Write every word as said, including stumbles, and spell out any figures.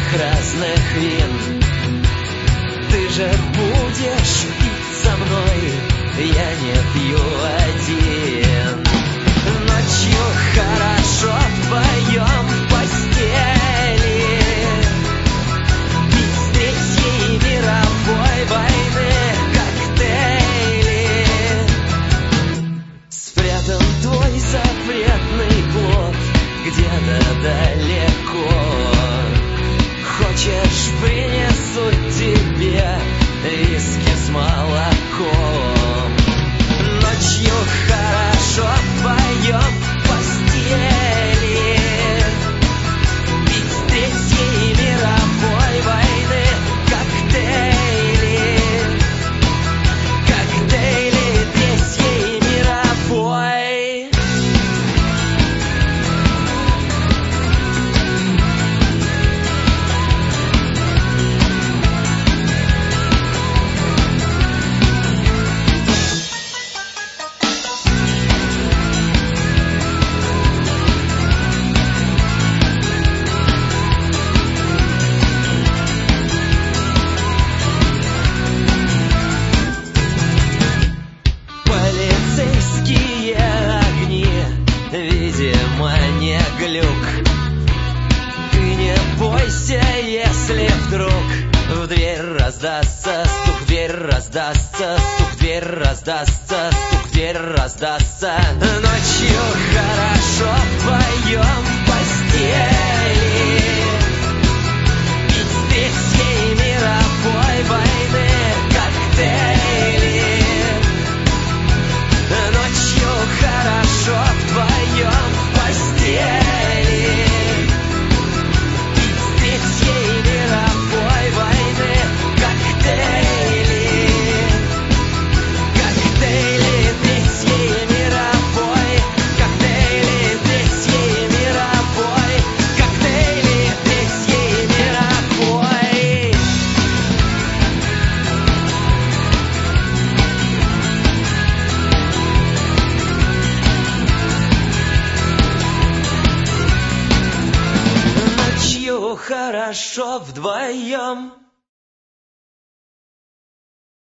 разных вин. Ты же будешь пить со мной, я не пью один. Ночью хорошо вдвоем в постели, пить с Третьей мировой войны коктейли. Спрятан твой запретный плод где-то далеко. Хочешь, принесу тебе виски с молоком. Ночью хорошо вдвоем в постели, пить с Третьей мировой войны коктейли. Коктейли Третьей мировой. Видимо, не глюк. Ты не бойся, если вдруг в дверь раздастся стук, в дверь раздастся стук, в дверь раздастся стук, в дверь раздастся. Ночью хорошо вдвоем в постели, пить с Третьей мировой войны коктейли. Ночью хорошо вдвоем в постели, пить с Третьей мировой войны коктейли. Коктейли Третьей мировой, коктейли Третьей мировой, коктейли Третьей мировой. Ночью хорошо вдвоем